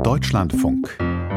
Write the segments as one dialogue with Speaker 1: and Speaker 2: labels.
Speaker 1: Deutschlandfunk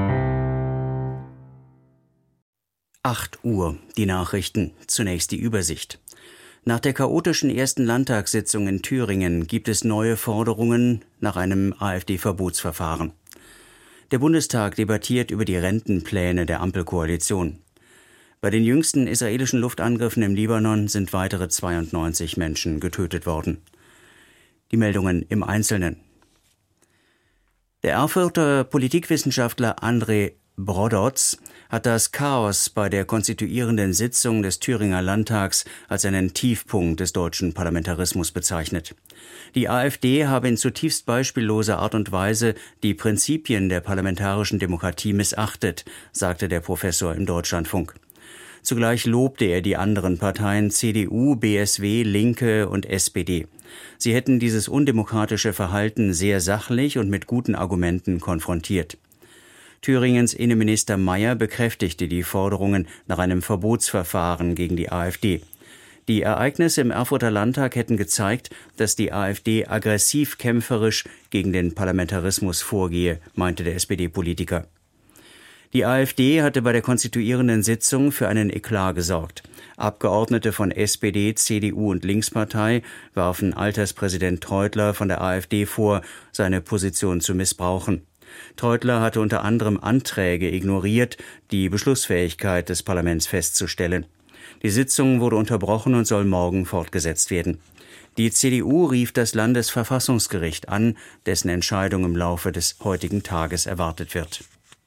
Speaker 2: 8 Uhr, die Nachrichten. Zunächst die Übersicht. Nach der chaotischen ersten Landtagssitzung in Thüringen gibt es neue Forderungen nach einem AfD-Verbotsverfahren. Der Bundestag debattiert über die Rentenpläne der Ampelkoalition. Bei den jüngsten israelischen Luftangriffen im Libanon sind weitere 92 Menschen getötet worden. Die Meldungen im Einzelnen. Der Erfurter Politikwissenschaftler André Brodotz hat das Chaos bei der konstituierenden Sitzung des Thüringer Landtags als einen Tiefpunkt des deutschen Parlamentarismus bezeichnet. Die AfD habe in zutiefst beispielloser Art und Weise die Prinzipien der parlamentarischen Demokratie missachtet, sagte der Professor im Deutschlandfunk. Zugleich lobte er die anderen Parteien CDU, BSW, Linke und SPD. Sie hätten dieses undemokratische Verhalten sehr sachlich und mit guten Argumenten konfrontiert. Thüringens Innenminister Mayer bekräftigte die Forderungen nach einem Verbotsverfahren gegen die AfD. Die Ereignisse im Erfurter Landtag hätten gezeigt, dass die AfD aggressiv kämpferisch gegen den Parlamentarismus vorgehe, meinte der SPD-Politiker. Die AfD hatte bei der konstituierenden Sitzung für einen Eklat gesorgt. Abgeordnete von SPD, CDU und Linkspartei warfen Alterspräsident Treutler von der AfD vor, seine Position zu missbrauchen. Treutler hatte unter anderem Anträge ignoriert, die Beschlussfähigkeit des Parlaments festzustellen. Die Sitzung wurde unterbrochen und soll morgen fortgesetzt werden. Die CDU rief das Landesverfassungsgericht an, dessen Entscheidung im Laufe des heutigen Tages erwartet wird.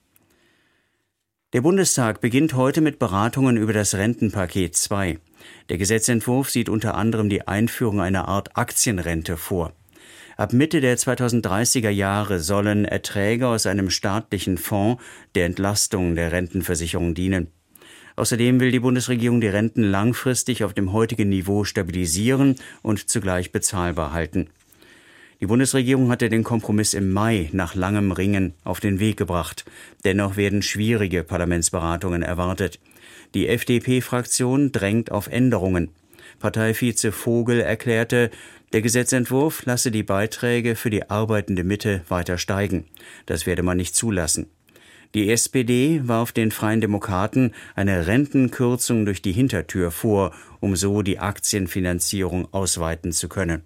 Speaker 2: Der Bundestag beginnt heute mit Beratungen über das Rentenpaket 2. Der Gesetzentwurf sieht unter anderem die Einführung einer Art Aktienrente vor. Ab Mitte der 2030er Jahre sollen Erträge aus einem staatlichen Fonds der Entlastung der Rentenversicherung dienen. Außerdem will die Bundesregierung die Renten langfristig auf dem heutigen Niveau stabilisieren und zugleich bezahlbar halten. Die Bundesregierung hatte den Kompromiss im Mai nach langem Ringen auf den Weg gebracht. Dennoch werden schwierige Parlamentsberatungen erwartet. Die FDP-Fraktion drängt auf Änderungen. Parteivize Vogel erklärte, der Gesetzentwurf lasse die Beiträge für die arbeitende Mitte weiter steigen. Das werde man nicht zulassen. Die SPD warf den Freien Demokraten eine Rentenkürzung durch die Hintertür vor, um so die Aktienfinanzierung ausweiten zu können.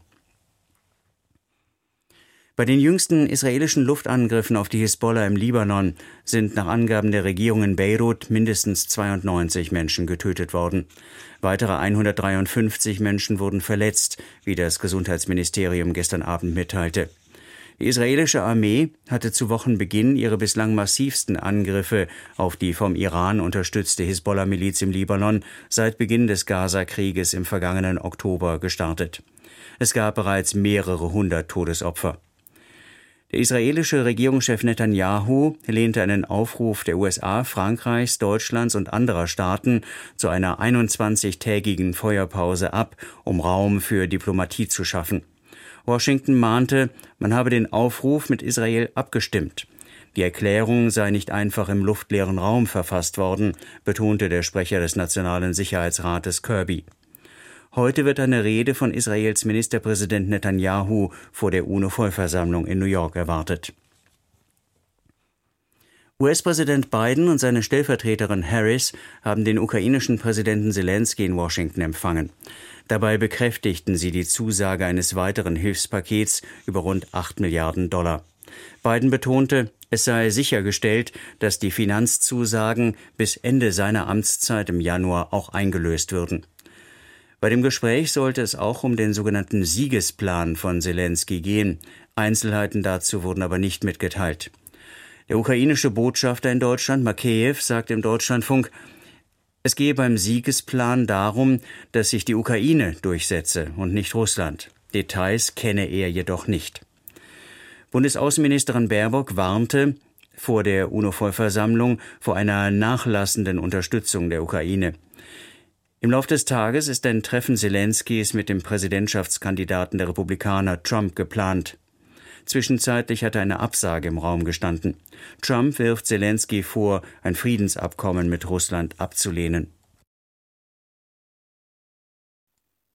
Speaker 2: Bei den jüngsten israelischen Luftangriffen auf die Hisbollah im Libanon sind nach Angaben der Regierung in Beirut mindestens 92 Menschen getötet worden. Weitere 153 Menschen wurden verletzt, wie das Gesundheitsministerium gestern Abend mitteilte. Die israelische Armee hatte zu Wochenbeginn ihre bislang massivsten Angriffe auf die vom Iran unterstützte Hisbollah-Miliz im Libanon seit Beginn des Gaza-Krieges im vergangenen Oktober gestartet. Es gab bereits mehrere hundert Todesopfer. Der israelische Regierungschef Netanyahu lehnte einen Aufruf der USA, Frankreichs, Deutschlands und anderer Staaten zu einer 21-tägigen Feuerpause ab, um Raum für Diplomatie zu schaffen. Washington mahnte, man habe den Aufruf mit Israel abgestimmt. Die Erklärung sei nicht einfach im luftleeren Raum verfasst worden, betonte der Sprecher des Nationalen Sicherheitsrates Kirby. Heute wird eine Rede von Israels Ministerpräsident Netanyahu vor der UNO-Vollversammlung in New York erwartet. US-Präsident Biden und seine Stellvertreterin Harris haben den ukrainischen Präsidenten Selenskyj in Washington empfangen. Dabei bekräftigten sie die Zusage eines weiteren Hilfspakets über rund 8 Milliarden Dollar. Biden betonte, es sei sichergestellt, dass die Finanzzusagen bis Ende seiner Amtszeit im Januar auch eingelöst würden. Bei dem Gespräch sollte es auch um den sogenannten Siegesplan von Selenskyj gehen. Einzelheiten dazu wurden aber nicht mitgeteilt. Der ukrainische Botschafter in Deutschland, Makeyev, sagte im Deutschlandfunk, es gehe beim Siegesplan darum, dass sich die Ukraine durchsetze und nicht Russland. Details kenne er jedoch nicht. Bundesaußenministerin Baerbock warnte vor der UNO-Vollversammlung vor einer nachlassenden Unterstützung der Ukraine. Im Lauf des Tages ist ein Treffen Selenskys mit dem Präsidentschaftskandidaten der Republikaner Trump geplant. Zwischenzeitlich hatte eine Absage im Raum gestanden. Trump wirft Selenskyj vor, ein Friedensabkommen mit Russland abzulehnen.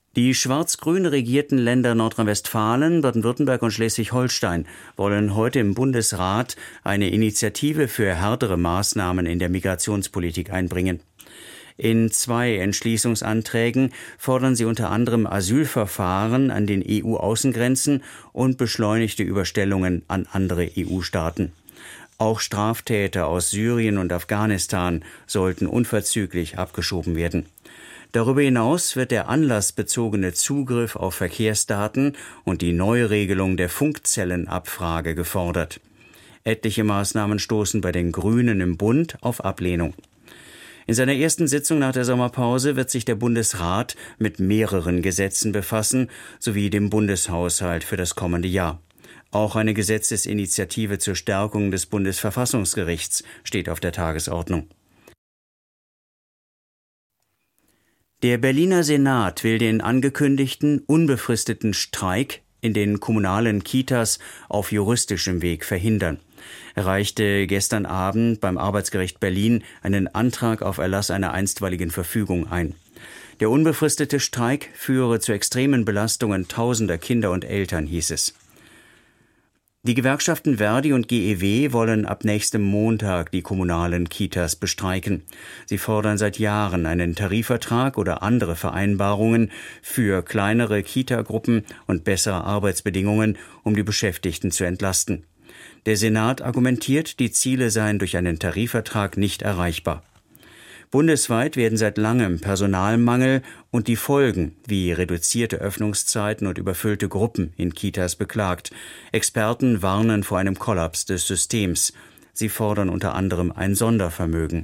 Speaker 2: Die schwarz-grün regierten Länder Nordrhein-Westfalen, Baden-Württemberg und Schleswig-Holstein wollen heute im Bundesrat eine Initiative für härtere Maßnahmen in der Migrationspolitik einbringen. In 2 Entschließungsanträgen fordern sie unter anderem Asylverfahren an den EU-Außengrenzen und beschleunigte Überstellungen an andere EU-Staaten. Auch Straftäter aus Syrien und Afghanistan sollten unverzüglich abgeschoben werden. Darüber hinaus wird der anlassbezogene Zugriff auf Verkehrsdaten und die Neuregelung der Funkzellenabfrage gefordert. Etliche Maßnahmen stoßen bei den Grünen im Bund auf Ablehnung. In seiner ersten Sitzung nach der Sommerpause wird sich der Bundesrat mit mehreren Gesetzen befassen, sowie dem Bundeshaushalt für das kommende Jahr. Auch eine Gesetzesinitiative zur Stärkung des Bundesverfassungsgerichts steht auf der Tagesordnung. Der Berliner Senat will den angekündigten, unbefristeten Streik in den kommunalen Kitas auf juristischem Weg verhindern. Er reichte gestern Abend beim Arbeitsgericht Berlin einen Antrag auf Erlass einer einstweiligen Verfügung ein. Der unbefristete Streik führe zu extremen Belastungen tausender Kinder und Eltern, hieß es. Die Gewerkschaften Verdi und GEW wollen ab nächstem Montag die kommunalen Kitas bestreiken. Sie fordern seit Jahren einen Tarifvertrag oder andere Vereinbarungen für kleinere Kitagruppen und bessere Arbeitsbedingungen, um die Beschäftigten zu entlasten. Der Senat argumentiert, die Ziele seien durch einen Tarifvertrag nicht erreichbar. Bundesweit werden seit langem Personalmangel und die Folgen wie reduzierte Öffnungszeiten und überfüllte Gruppen in Kitas beklagt. Experten warnen vor einem Kollaps des Systems. Sie fordern unter anderem ein Sondervermögen.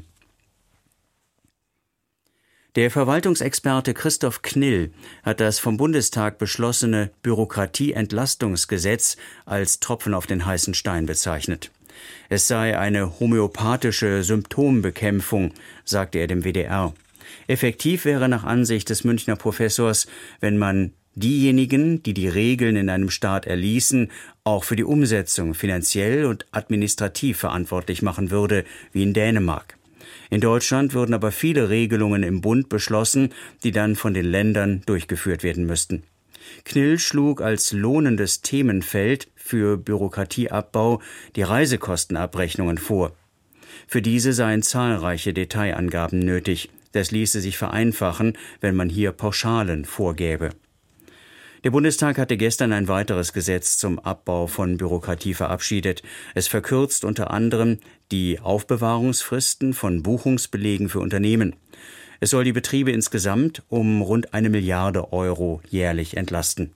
Speaker 2: Der Verwaltungsexperte Christoph Knill hat das vom Bundestag beschlossene Bürokratieentlastungsgesetz als Tropfen auf den heißen Stein bezeichnet. Es sei eine homöopathische Symptombekämpfung, sagte er dem WDR. Effektiv wäre nach Ansicht des Münchner Professors, wenn man diejenigen, die die Regeln in einem Staat erließen, auch für die Umsetzung finanziell und administrativ verantwortlich machen würde, wie in Dänemark. In Deutschland würden aber viele Regelungen im Bund beschlossen, die dann von den Ländern durchgeführt werden müssten. Knill schlug als lohnendes Themenfeld für Bürokratieabbau die Reisekostenabrechnungen vor. Für diese seien zahlreiche Detailangaben nötig. Das ließe sich vereinfachen, wenn man hier Pauschalen vorgäbe. Der Bundestag hatte gestern ein weiteres Gesetz zum Abbau von Bürokratie verabschiedet. Es verkürzt unter anderem die Aufbewahrungsfristen von Buchungsbelegen für Unternehmen. Es soll die Betriebe insgesamt um rund 1 Milliarde Euro jährlich entlasten.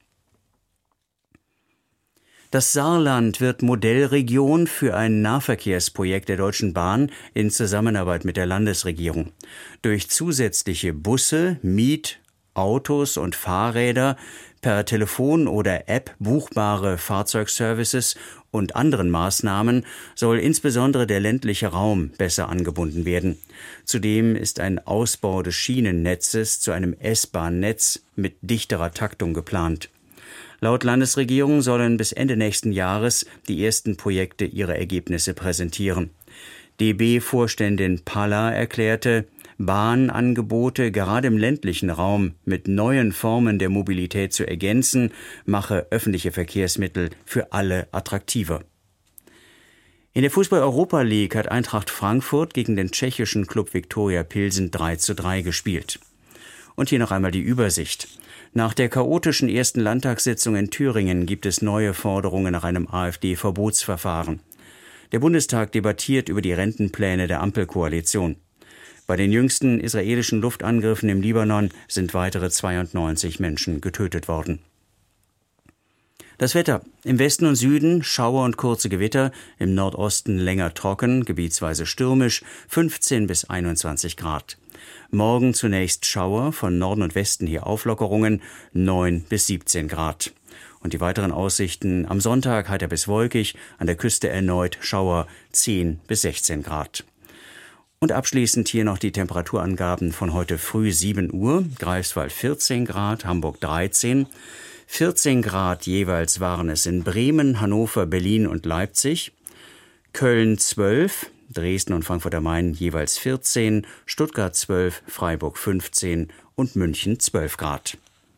Speaker 2: Das Saarland wird Modellregion für ein Nahverkehrsprojekt der Deutschen Bahn in Zusammenarbeit mit der Landesregierung. Durch zusätzliche Busse, Autos und Fahrräder, per Telefon oder App buchbare Fahrzeugservices und anderen Maßnahmen soll insbesondere der ländliche Raum besser angebunden werden. Zudem ist ein Ausbau des Schienennetzes zu einem S-Bahn-Netz mit dichterer Taktung geplant. Laut Landesregierung sollen bis Ende nächsten Jahres die ersten Projekte ihre Ergebnisse präsentieren. DB-Vorständin Palla erklärte, Bahnangebote gerade im ländlichen Raum mit neuen Formen der Mobilität zu ergänzen, mache öffentliche Verkehrsmittel für alle attraktiver. In der Fußball-Europa League hat Eintracht Frankfurt gegen den tschechischen Klub Viktoria Pilsen 3:3 gespielt. Und hier noch einmal die Übersicht. Nach der chaotischen ersten Landtagssitzung in Thüringen gibt es neue Forderungen nach einem AfD-Verbotsverfahren. Der Bundestag debattiert über die Rentenpläne der Ampelkoalition. Bei den jüngsten israelischen Luftangriffen im Libanon sind weitere 92 Menschen getötet worden. Das Wetter. Im Westen und Süden Schauer und kurze Gewitter, im Nordosten länger trocken, gebietsweise stürmisch, 15 bis 21 Grad. Morgen zunächst Schauer, von Norden und Westen hier Auflockerungen, 9 bis 17 Grad. Und die weiteren Aussichten am Sonntag heiter bis wolkig, an der Küste erneut Schauer, 10 bis 16 Grad. Und abschließend hier noch die Temperaturangaben von heute früh 7 Uhr. Greifswald 14 Grad, Hamburg 13. 14 Grad jeweils waren es in Bremen, Hannover, Berlin und Leipzig. Köln 12, Dresden und Frankfurt am Main jeweils 14, Stuttgart 12, Freiburg 15 und München 12 Grad.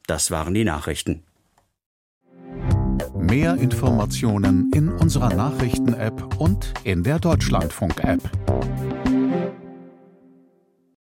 Speaker 2: Das waren die Nachrichten.
Speaker 1: Mehr Informationen in unserer Nachrichten-App und in der Deutschlandfunk-App.